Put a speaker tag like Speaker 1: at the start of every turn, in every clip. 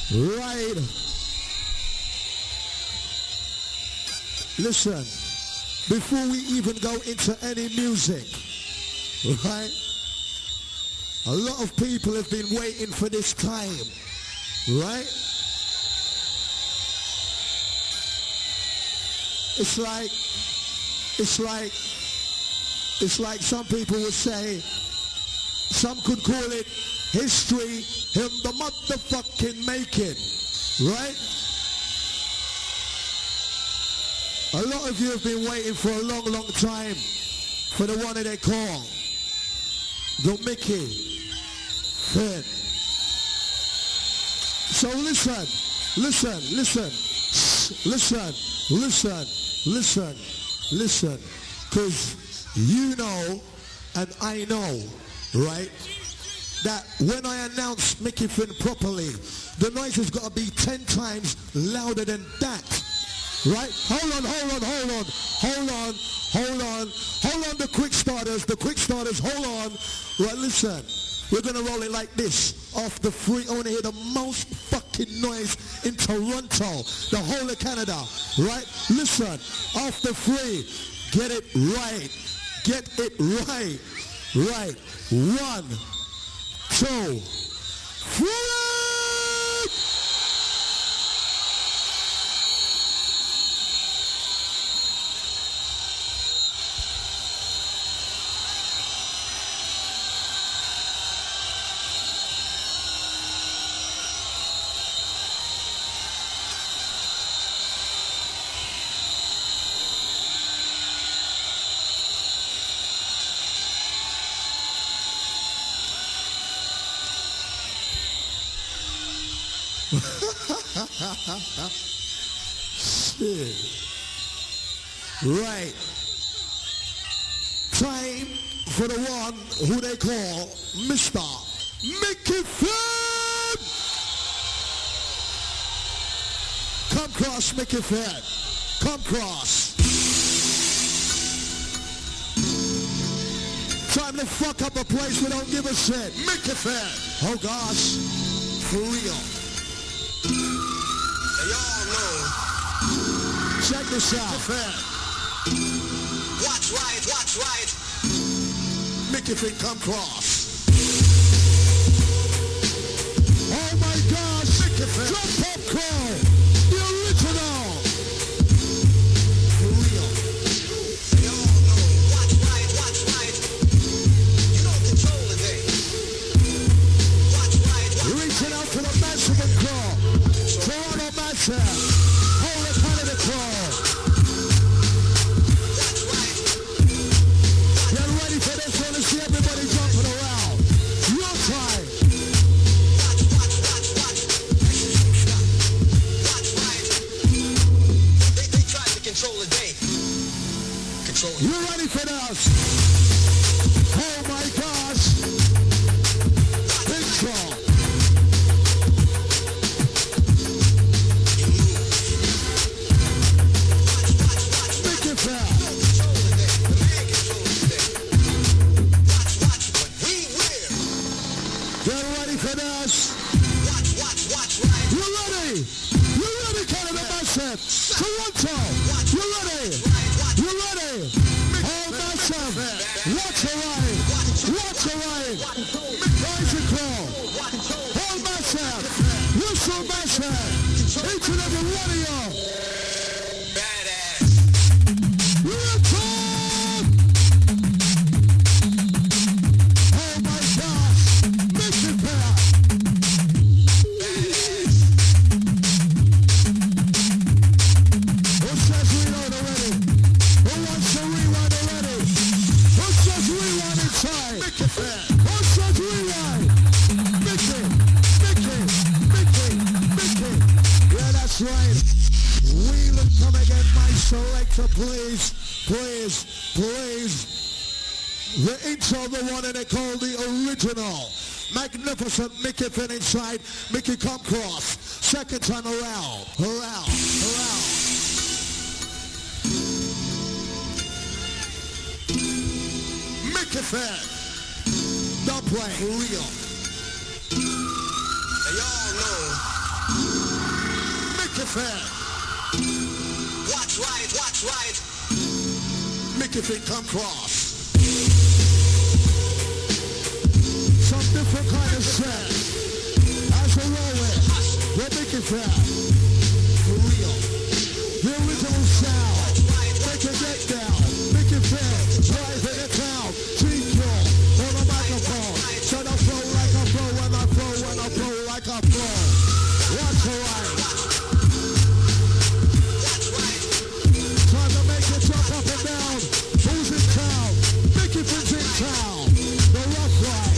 Speaker 1: Right. Listen, before we even go into any music, right? A lot of people have been waiting for this time, right? It's like some people would say, some could call it history in the motherfucking making, right? A lot of you have been waiting for a long, long time for the one that they call the Mickey Finn. So listen, because you know and I know, right, that when I announce Mickey Finn properly, the noise has got to be 10 times louder than that. Right? Hold on, the quick starters, hold on. Right, listen, we're gonna roll it like this. Off the free, I wanna hear the most fucking noise in Toronto, the whole of Canada, right? Listen, off the free, get it right. Right, 1, 2, 3. Shit. Right. Time for the one who they call Mr. Mickey Finn. Come cross, Mickey Finn. Come cross. Time to fuck up a place we don't give a shit. Mickey Finn. Oh gosh. For real.
Speaker 2: Y'all know.
Speaker 1: Check this out.
Speaker 2: Watch right.
Speaker 1: Mickey Finn, come cross. Oh my gosh. Mickey Finn. Jump up crow. The original. For real.
Speaker 2: Y'all know. Watch right. You don't control the day. Watch right.
Speaker 1: Reaching out to the maximum crow. Toronto massive. Holy Canada crow. Get ready for this one to see everybody jumping around. Your time.
Speaker 2: Watch right. They tried to control the day. Control it.
Speaker 1: You ready for this? Oh my gosh. Big crow. Mickey Finn.
Speaker 2: Control the day. The man controls the day. Watch, but we will.
Speaker 1: Get ready for this.
Speaker 2: Watch right.
Speaker 1: You ready? You ready, Canada Massive? Toronto. You ready? You ready? All massive. Watch your right. Rise and crawl. All massive. Whistle massive. Each and every one of you.
Speaker 2: Badass.
Speaker 1: Real talk. Oh my gosh. Mission pair. Who says reload already? Who wants to rewind already? Who says rewind inside? Who says rewind? Mickey. Yeah, that's right. Wheel and come again, my selector, please. The intro, the one that they call the original. Magnificent Mickey Finn inside. Mickey come cross. Second time around. Mickey Finn. Don't play. For real.
Speaker 2: Y'all know.
Speaker 1: it fair.
Speaker 2: Watch right.
Speaker 1: Make it fit come cross. Some different kind of set. As we roll it, we'll make it fair. For real. The original sound. Make it get down. Make it fair. Live in the town. G-Pro. On the microphone. Shut up, flow like a flow. When I flow like a flow. Watch the right. Time to make it jump up and down. Who's in town? Mickey Finn's in town. The rough ride.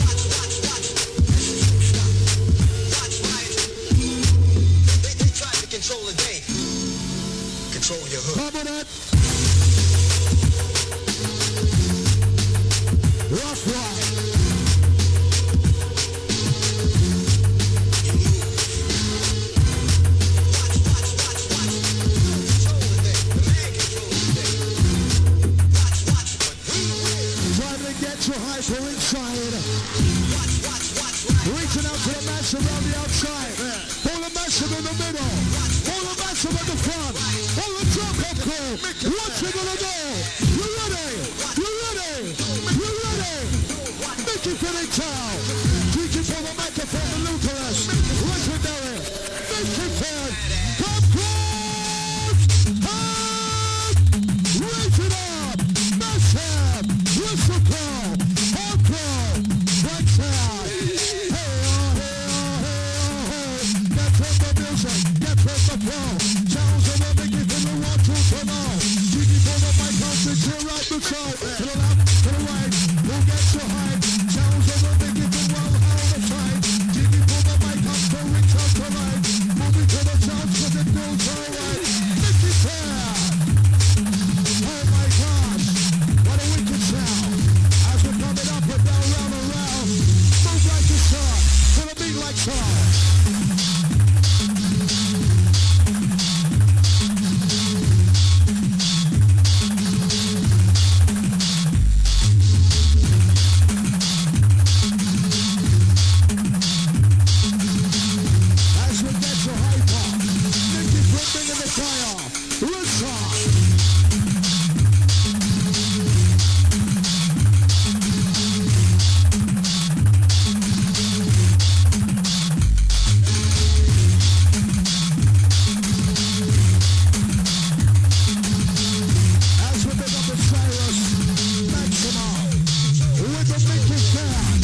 Speaker 2: They tried to control the day. Control your hood.
Speaker 1: Come on it. Rough ride.
Speaker 2: You move. Watch. Control the day. The man controls the day. Watch. But we will.
Speaker 1: Trying to get you hyper inside.
Speaker 2: Watch.
Speaker 1: Reaching out to the massive on the outside. Hold the massive in the middle. Hold the massive at the front. Hold the drop up crew. What you gonna do? You ready? Mickey Finn in town. Reaching for the microphone, the Lucas. Legendary. Mickey Finn. Come close. Raise it up. Massive. Whistle call. Hard call. Right side. Get from the music. Get from the flow. Sounds of the Mickey Finn. We want you to know. Reaching for the mic. Clear out the show. To the left. To the right. Who gets your hype? Sounds of the Mickey Finn. Well, how the side. Reaching for the mic. Up to reach out to right. Moving to the south. Cause it goes all right. Mickey Finn. Oh my gosh. What a wicked sound. As we're coming up and down, round and round. Move like a star. To the beat like stars. As we get you hyper, Mickey Finn bringing the fire. Listen. As we pick up the Cyrus Maximum with the Mickey Finn.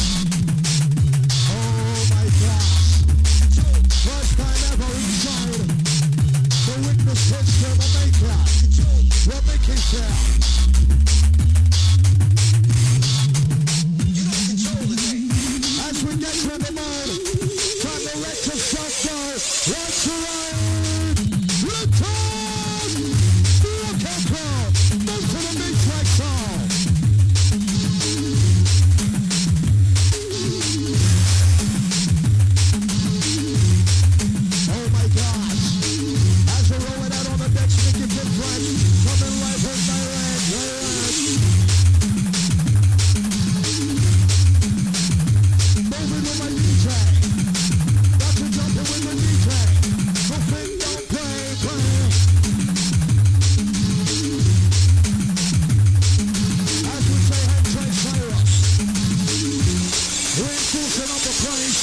Speaker 1: Oh my gosh. First time ever inside the witness history of the maker. The Mickey Finn.
Speaker 2: You don't control the day.
Speaker 1: As we get to the mode, trying to let yourself go. Watch the ride. Return. Look at her. Move to the beach like so. Oh my gosh. As we roll it out on the decks, Mickey Finn French, coming live and direct. Moving with my DJ. Got to jump in with the DJ. No thing, don't play. As we say, Henry Cyrus. Reinforcing up the place.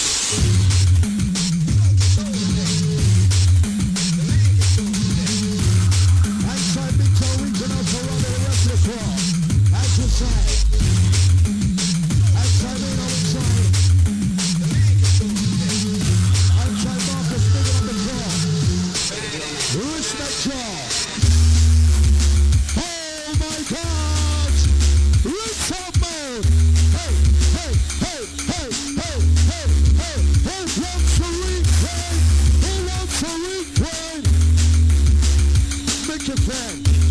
Speaker 1: Outside Big Toe Regional to run the rest of the crowd. As we say. Outside in on the side. Outside Marcus picking up the crowd. Respect y'all. Oh my God! Rinse out mode! Hey! Who wants to replay? Make it fair.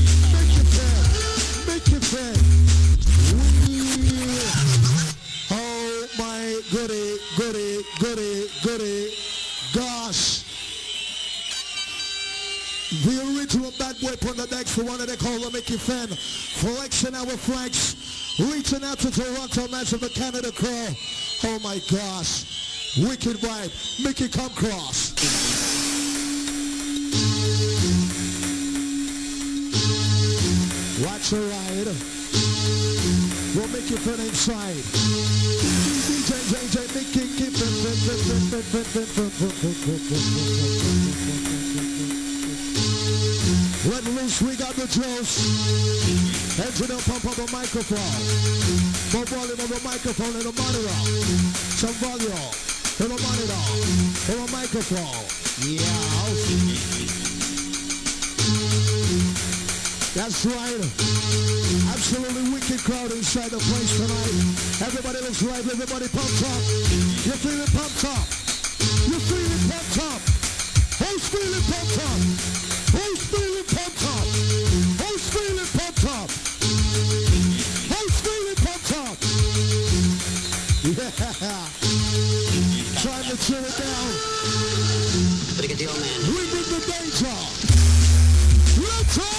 Speaker 1: Oh my goody. Gosh. The original bad boy on the decks, the one that they call the Mickey Finn. Flexing our flanks. Reaching out to Toronto, match of the Canada Crow. Oh my gosh. Wicked vibe. Mickey come cross. Watch a ride. We'll make you feel inside. DJ Mickey, keep it. Let loose, we got the juice. Engineer, pump up the microphone. More volume of the microphone in the monitor. Some volume in the monitor. In the microphone. Yeah. That's right. Absolutely wicked crowd inside the place tonight. Everybody looks right. Everybody pumped up. You feeling pumped up? You feeling pumped up? Who's feeling pumped up? Who's feeling pumped up? Who's feeling pumped up? Who's feeling pumped up? Yeah. Trying to chill it down.
Speaker 2: Better get the old man.
Speaker 1: We did the danger. Let's go.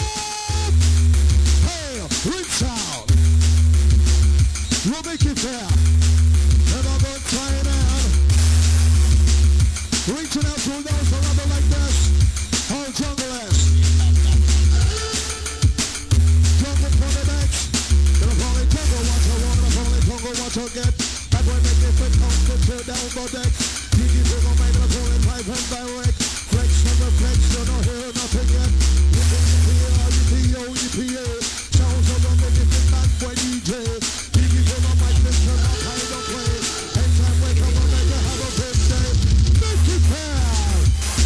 Speaker 1: Rinse out. We'll make it fair. And I'm going to try it out. Reaching out to those who love it like this. All junglers. Jungle for the next. Gonna call it jungle watch. I want to call it jungle watch again. That boy make me fit on the chill down the deck. You give me my mind, I'm calling pipe and direct. Flex on the flex, you don't hear nothing yet. You sounds of a different man for DJ. Give you my mic, listen up, I don't play. Anytime we come on, make you have a birthday. Make it fair.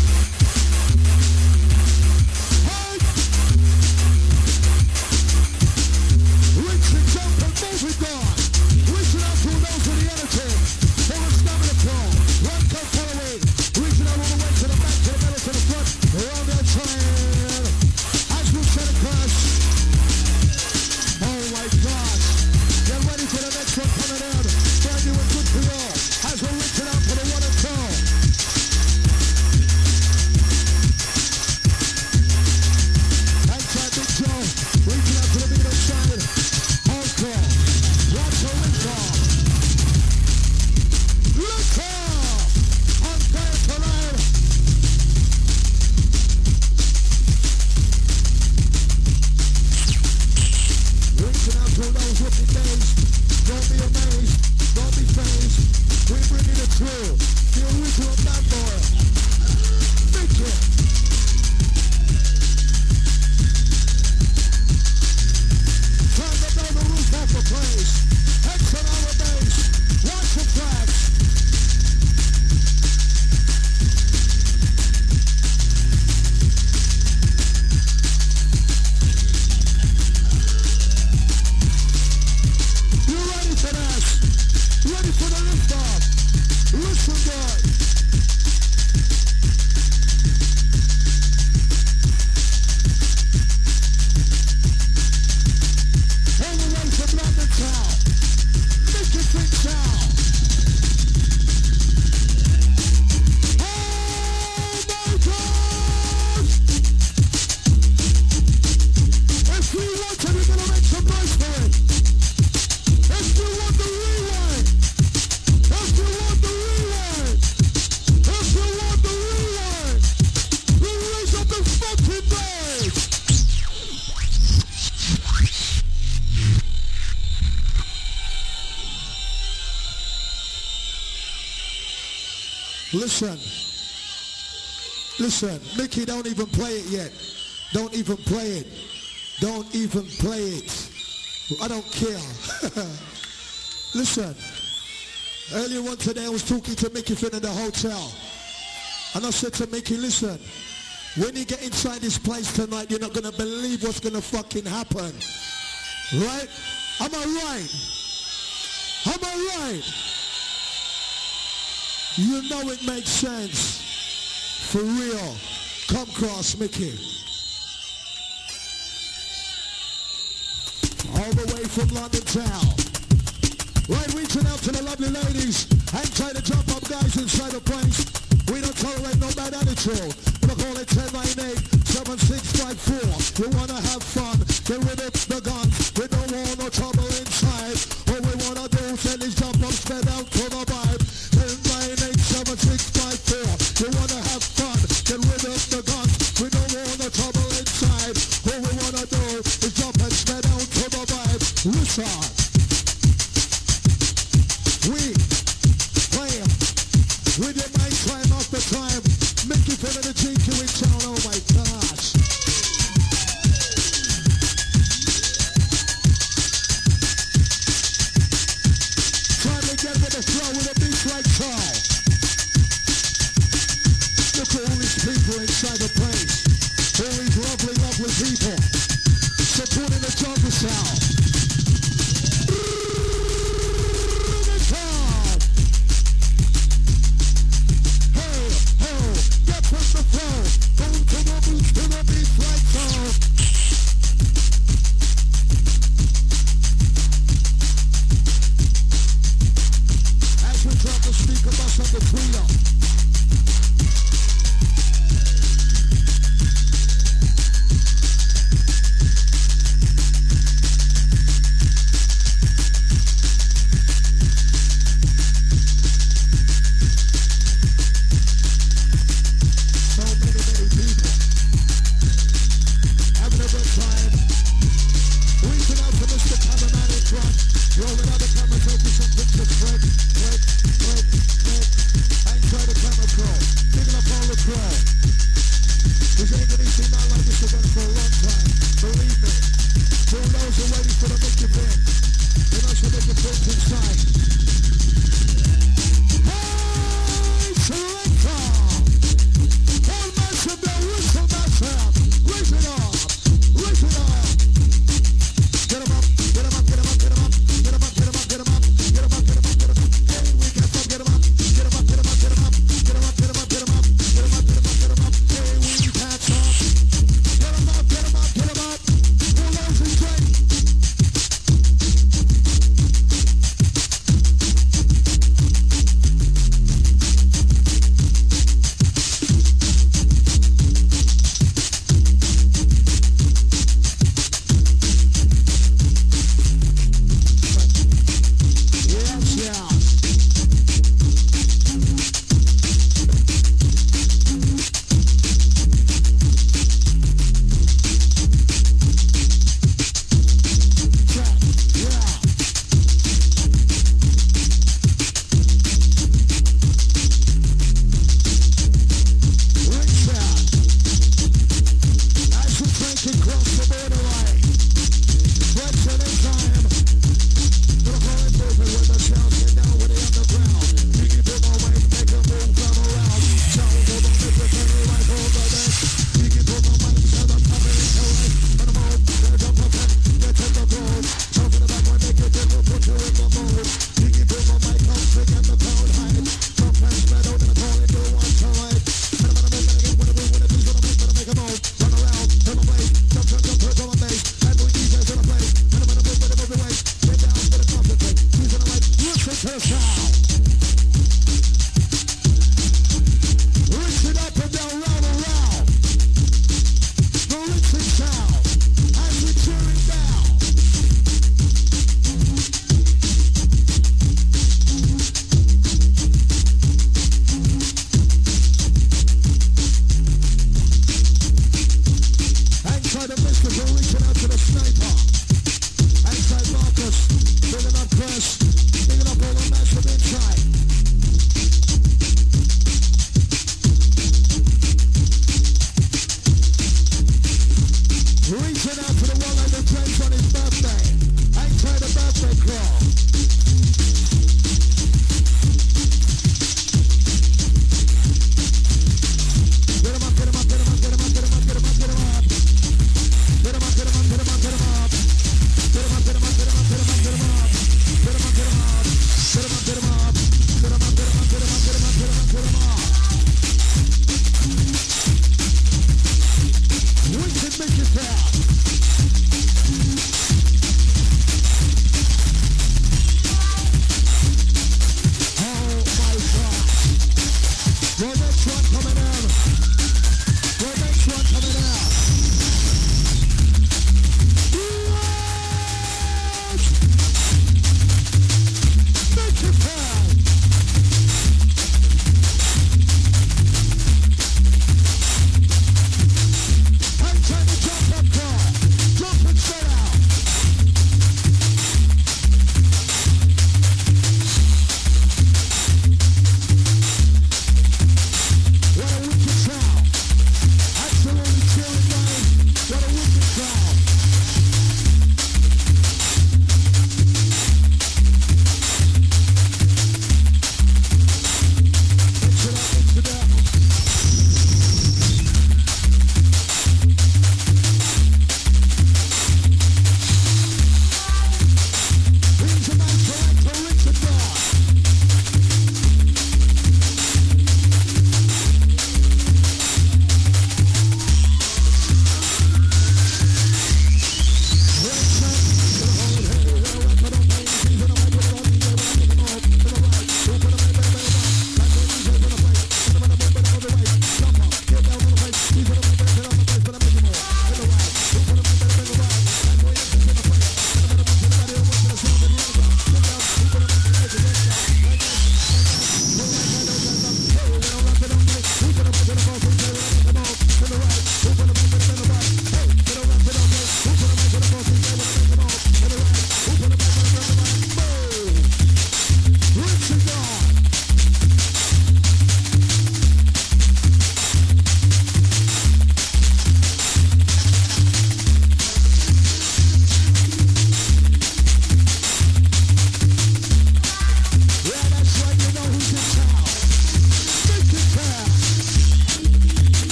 Speaker 1: Hey! Reach and jump and move it on. Reaching out to those with the energy. For the stamina pro. One come forward. Reaching out all the way to the back, to the middle, to the front. Around that triangle. As we set across. Oh my God! Get ready for the next one coming in. Brand new and good for you. As we're reaching out for the one and two. Outside Big Joe. Reaching out to the middle side. Hardcore. Watch the Linkar. Linkar! On fire tonight. Reaching out to those looking days. Don't be amazed. Don't be phased. We bringing it through. The original bad boy. Make it. Time to blow the roof off the place. Heads on our base. Watch the tracks. You ready for this? Ready for the liftoff? Listen good. All the way from London town. Make it big town. Oh my God! If we want it, we're gonna make some noise for it. If you want the rewind, if you want the rewind, if you want the rewind, you raise up the fucking bass. Listen, Mickey, don't even play it yet. Don't even play it. Don't even play it. I don't care. Listen, earlier on today I was talking to Mickey Finn in the hotel. And I said to Mickey, listen, when you get inside this place tonight, you're not going to believe what's going to fucking happen. Right? Am I right? Am I right? You know it makes sense. For real. Come cross, Mickey. All the way from London town. Right, reaching out to the lovely ladies. Hang tight to jump up guys inside the place. We don't tolerate no bad attitude. We'll call it 1098-7654. You wanna have fun, get rid of the guns. We don't want no trouble inside. All we wanna do is jump up, spread out to the vibe. 1098-7654. You wanna have fun, get rid of the guns. We don't want no trouble inside. All we wanna do is jump With your mind time after time. Make you feel the drink you in town. Oh my gosh. Try to get with the flow with a beat like Carl. Look at all these people inside the place. All these lovely, lovely people. Supporting the jungle sound.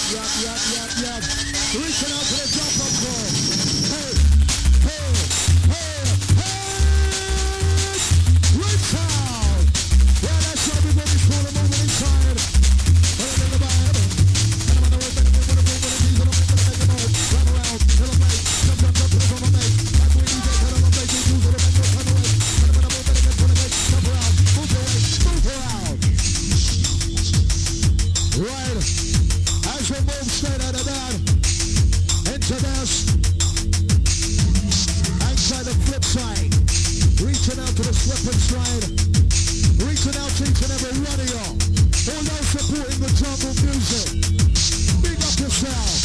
Speaker 1: Yep. Reaching out to the drop-up club. Hey. Reach out. Yeah, that's why we're going to pull them over inside. Right, as we move straight out of that, into this, and try the flip side, reaching out to the slippery slide, reaching out to each and every one of y'all, who knows supporting the jungle music. Big up yourself.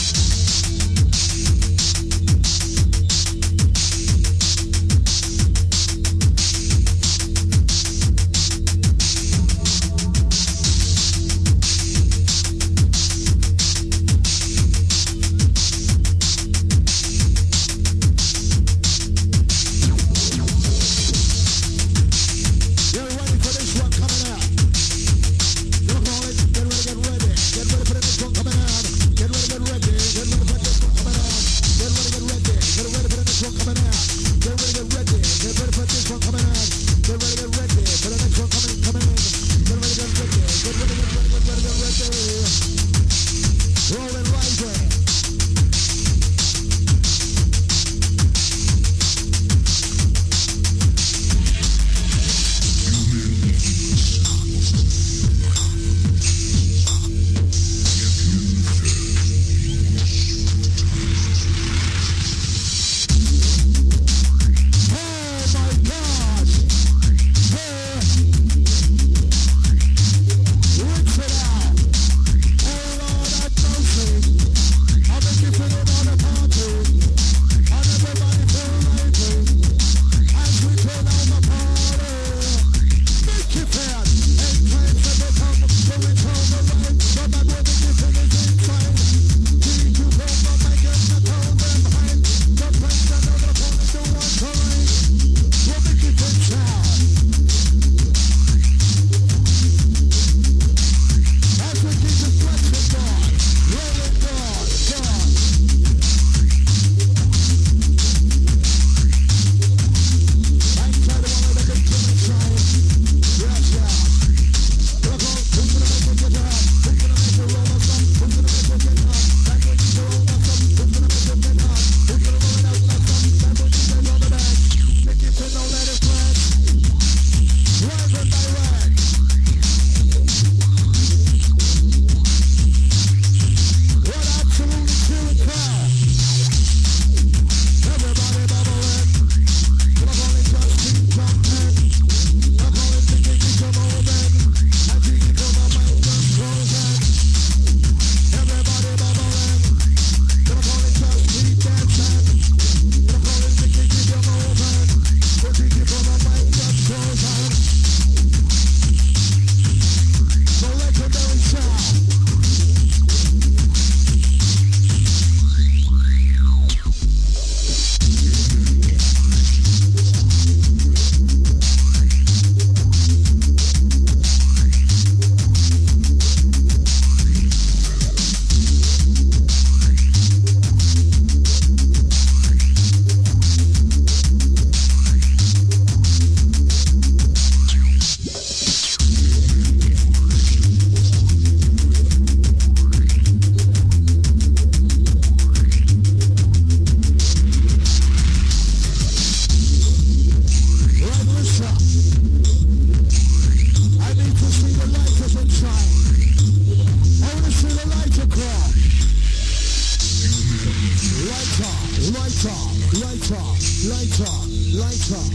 Speaker 1: lighter.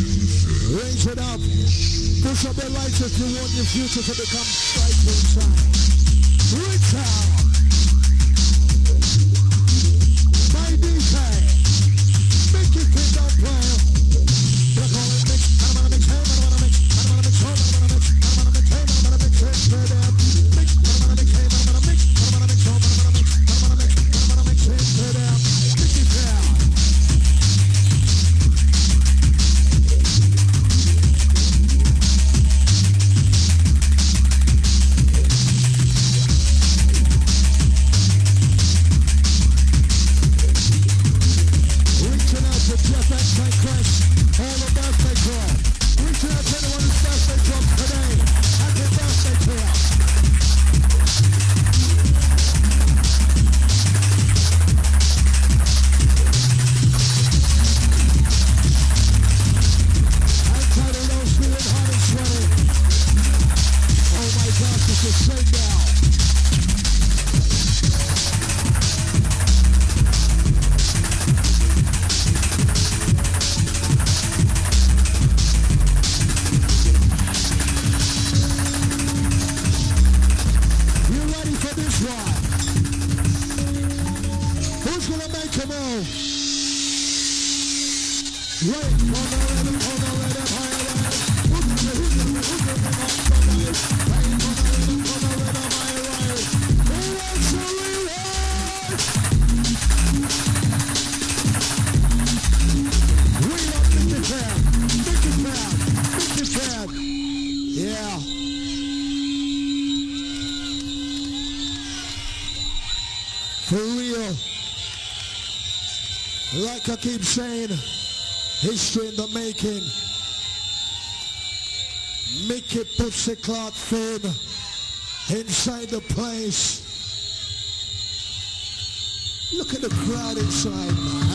Speaker 1: Raise it up. Push up the lights if you want your future to become bright inside. Reach out. My DJ. Make it in that way. They're calling mix. I don't wanna mix. I don't wanna mix. I don't wanna mix. I don't wanna mix. I don't wanna mix. I don't wanna mix. For them. Mix. I don't wanna mix. I don't wanna mix. I don't wanna mix. I don't wanna mix. I don't wanna mix. I don't wanna mix. For them. Make it down. Yeah. For real. Like I keep saying, history in the making. Mickey Pussy Clark fame inside the place. Look at the crowd inside, man.